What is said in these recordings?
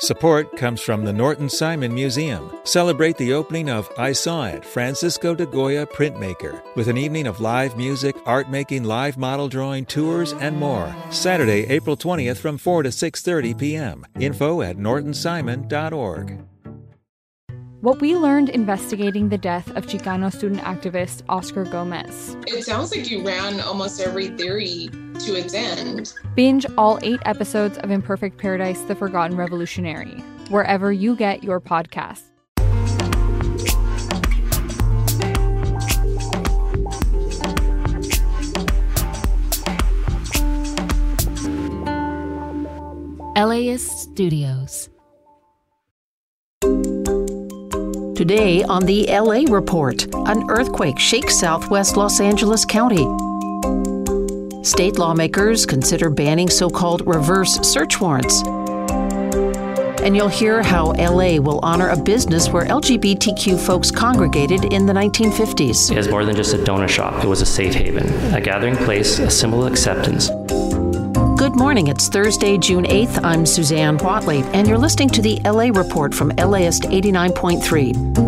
Support comes from the Norton Simon Museum. Celebrate the opening of I Saw It, Francisco de Goya Printmaker, with an evening of live music, art making, live model drawing, tours, and more. Saturday, April 20th from 4 to 6:30 p.m. Info at nortonsimon.org. What we learned investigating the death of Chicano student activist Oscar Gomez. It sounds like you ran almost every theory to its end. Binge all 8 episodes of Imperfect Paradise: The Forgotten Revolutionary, wherever you get your podcasts. LAist Studios. Today on the LA Report, an earthquake shakes southwest Los Angeles County. State lawmakers consider banning so-called reverse search warrants. And you'll hear how LA will honor a business where LGBTQ folks congregated in the 1950s. It was more than just a donut shop. It was a safe haven, a gathering place, a symbol of acceptance. Good morning. It's Thursday, June 8th. I'm Suzanne Watley, and you're listening to the LA Report from LAist 89.3.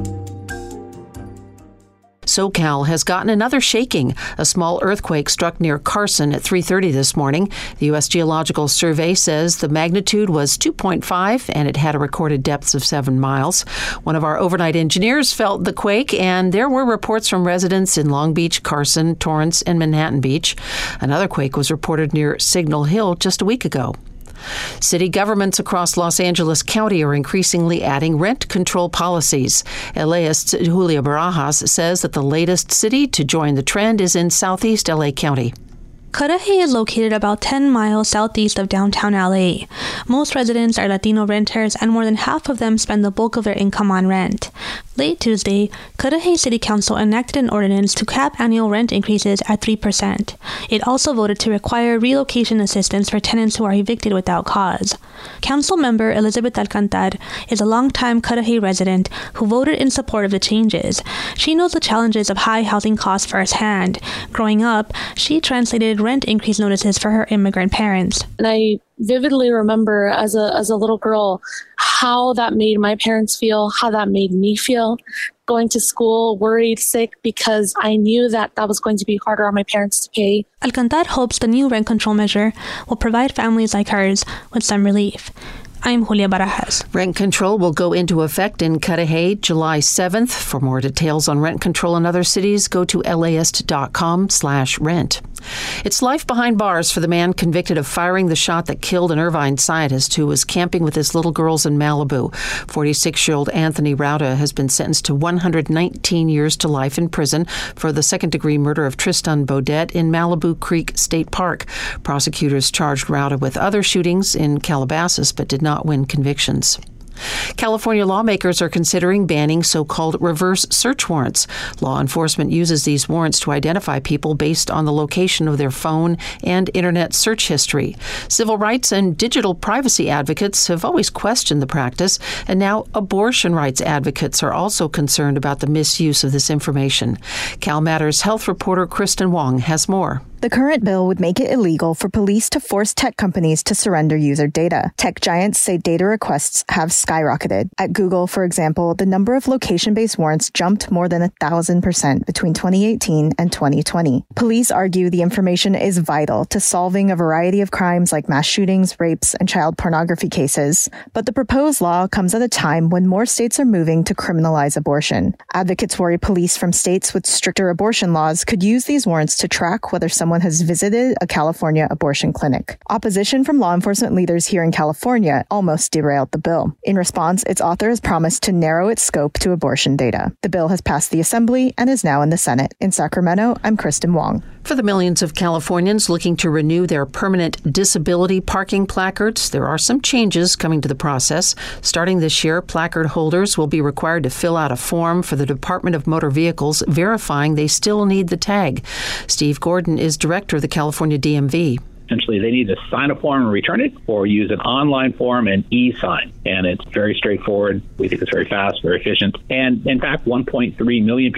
SoCal has gotten another shaking. A small earthquake struck near Carson at 3:30 this morning. The U.S. Geological Survey says the magnitude was 2.5 and it had a recorded depth of 7 miles. One of our overnight engineers felt the quake, and there were reports from residents in Long Beach, Carson, Torrance, and Manhattan Beach. Another quake was reported near Signal Hill just a week ago. City governments across Los Angeles County are increasingly adding rent control policies. LAist Julia Barajas says that the latest city to join the trend is in southeast LA County. Cudahy is located about 10 miles southeast of downtown LA. Most residents are Latino renters, and more than half of them spend the bulk of their income on rent. Late Tuesday, Cudahy City Council enacted an ordinance to cap annual rent increases at 3%. It also voted to require relocation assistance for tenants who are evicted without cause. Council member Elizabeth Alcantar is a longtime Cudahy resident who voted in support of the changes. She knows the challenges of high housing costs firsthand. Growing up, she translated rent increase notices for her immigrant parents. And I vividly remember as a little girl how that made my parents feel, how that made me feel, going to school worried, sick, because I knew that was going to be harder on my parents to pay. Alcantar hopes the new rent control measure will provide families like hers with some relief. I'm Julia Barajas. Rent control will go into effect in Cudahy July 7th. For more details on rent control in other cities, go to laist.com/rent. It's life behind bars for the man convicted of firing the shot that killed an Irvine scientist who was camping with his little girls in Malibu. 46-year-old Anthony Rauda has been sentenced to 119 years to life in prison for the second-degree murder of Tristan Baudet in Malibu Creek State Park. Prosecutors charged Rauda with other shootings in Calabasas but did not win convictions. California lawmakers are considering banning so-called reverse search warrants. Law enforcement uses these warrants to identify people based on the location of their phone and internet search history. Civil rights and digital privacy advocates have always questioned the practice, and now abortion rights advocates are also concerned about the misuse of this information. Cal Matters health reporter Kristen Wong has more. The current bill would make it illegal for police to force tech companies to surrender user data. Tech giants say data requests have skyrocketed. At Google, for example, the number of location-based warrants jumped more than 1,000% between 2018 and 2020. Police argue the information is vital to solving a variety of crimes like mass shootings, rapes, and child pornography cases. But the proposed law comes at a time when more states are moving to criminalize abortion. Advocates worry police from states with stricter abortion laws could use these warrants to track whether someone has visited a California abortion clinic. Opposition from law enforcement leaders here in California almost derailed the bill. In response, its author has promised to narrow its scope to abortion data. The bill has passed the Assembly and is now in the Senate. In Sacramento, I'm Kristen Wong. For the millions of Californians looking to renew their permanent disability parking placards, there are some changes coming to the process. Starting this year, placard holders will be required to fill out a form for the Department of Motor Vehicles verifying they still need the tag. Steve Gordon is director of the California DMV. Essentially, they need to sign a form and return it, or use an online form and e-sign. And it's very straightforward. We think it's very fast, very efficient. And in fact, 1.3 million people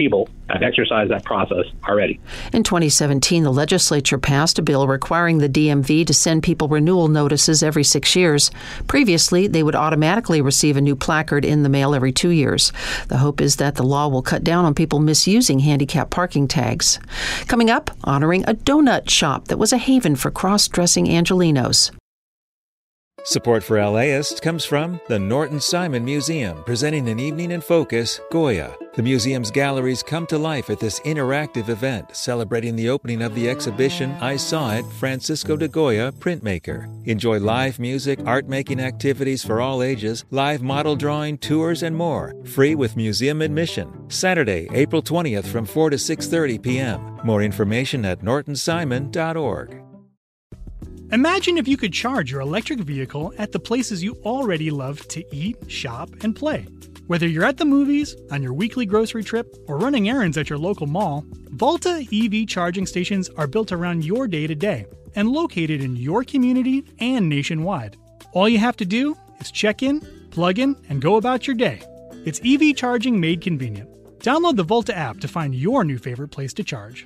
I've exercised that process already. In 2017, the legislature passed a bill requiring the DMV to send people renewal notices every 6 years. Previously, they would automatically receive a new placard in the mail every 2 years. The hope is that the law will cut down on people misusing handicap parking tags. Coming up, honoring a donut shop that was a haven for cross-dressing Angelenos. Support for LAist comes from the Norton Simon Museum, presenting an evening in focus, Goya. The museum's galleries come to life at this interactive event, celebrating the opening of the exhibition I Saw It, Francisco de Goya Printmaker. Enjoy live music, art-making activities for all ages, live model drawing, tours, and more. Free with museum admission. Saturday, April 20th from 4 to 6:30 p.m. More information at nortonsimon.org. Imagine if you could charge your electric vehicle at the places you already love to eat, shop, and play. Whether you're at the movies, on your weekly grocery trip, or running errands at your local mall, Volta EV charging stations are built around your day-to-day and located in your community and nationwide. All you have to do is check in, plug in, and go about your day. It's EV charging made convenient. Download the Volta app to find your new favorite place to charge.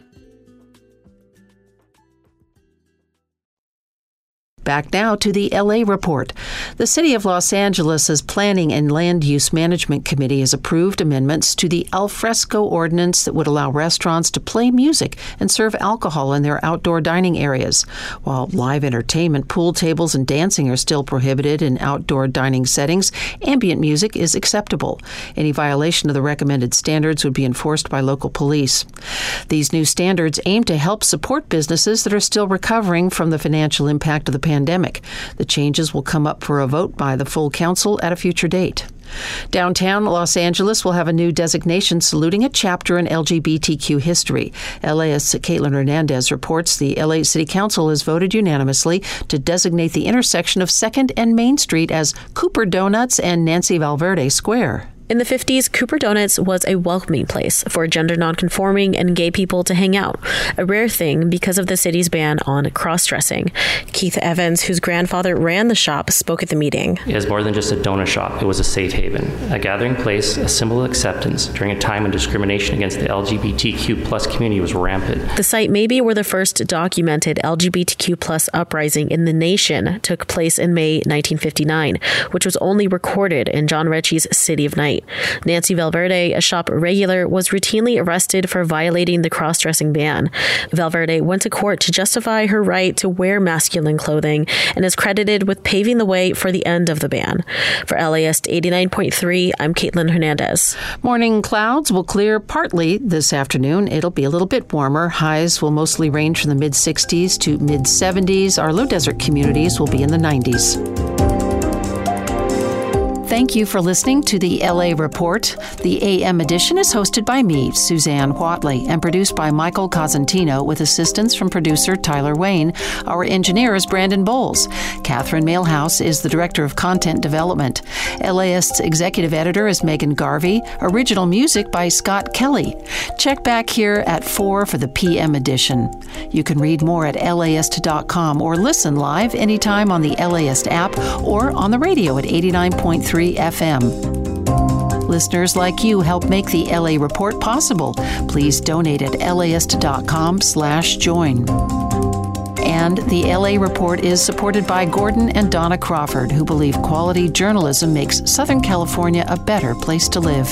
Back now to the LA Report. The City of Los Angeles' Planning and Land Use Management Committee has approved amendments to the Al Fresco ordinance that would allow restaurants to play music and serve alcohol in their outdoor dining areas. While live entertainment, pool tables, and dancing are still prohibited in outdoor dining settings, ambient music is acceptable. Any violation of the recommended standards would be enforced by local police. These new standards aim to help support businesses that are still recovering from the financial impact of the pandemic. The changes will come up for a vote by the full council at a future date. Downtown Los Angeles will have a new designation saluting a chapter in LGBTQ history. LAist's Caitlin Hernandez reports the LA City Council has voted unanimously to designate the intersection of 2nd and Main Street as Cooper Donuts and Nancy Valverde Square. In the 50s, Cooper Donuts was a welcoming place for gender nonconforming and gay people to hang out, a rare thing because of the city's ban on cross-dressing. Keith Evans, whose grandfather ran the shop, spoke at the meeting. It was more than just a donut shop. It was a safe haven, a gathering place, a symbol of acceptance during a time when discrimination against the LGBTQ plus community was rampant. The site may be where the first documented LGBTQ plus uprising in the nation took place in May 1959, which was only recorded in John Ritchie's City of Night. Nancy Valverde, a shop regular, was routinely arrested for violating the cross-dressing ban. Valverde went to court to justify her right to wear masculine clothing and is credited with paving the way for the end of the ban. For LAist 89.3, I'm Caitlin Hernandez. Morning clouds will clear partly this afternoon. It'll be a little bit warmer. Highs will mostly range from the mid-60s to mid-70s. Our low desert communities will be in the 90s. Thank you for listening to the LA Report. The AM edition is hosted by me, Suzanne Whatley, and produced by Michael Cosentino with assistance from producer Tyler Wayne. Our engineer is Brandon Bowles. Catherine Mailhouse is the Director of Content Development. LAist's executive editor is Megan Garvey. Original music by Scott Kelly. Check back here at 4 for the PM edition. You can read more at laist.com or listen live anytime on the LAist app or on the radio at 89.3 FM. Listeners like you help make the LA Report possible. Please donate at laist.com/join. And the LA Report is supported by Gordon and Donna Crawford, who believe quality journalism makes Southern California a better place to live.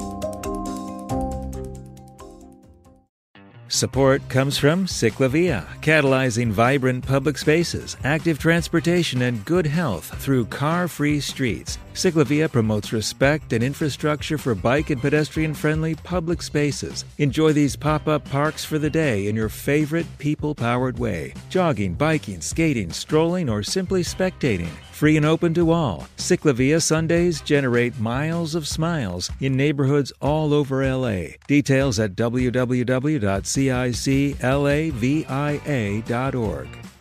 Support comes from Ciclavia, catalyzing vibrant public spaces, active transportation, and good health through car-free streets. Ciclavia promotes respect and infrastructure for bike and pedestrian-friendly public spaces. Enjoy these pop-up parks for the day in your favorite people-powered way. Jogging, biking, skating, strolling, or simply spectating. Free and open to all. Ciclavia Sundays generate miles of smiles in neighborhoods all over LA. Details at www.ciclavia.org.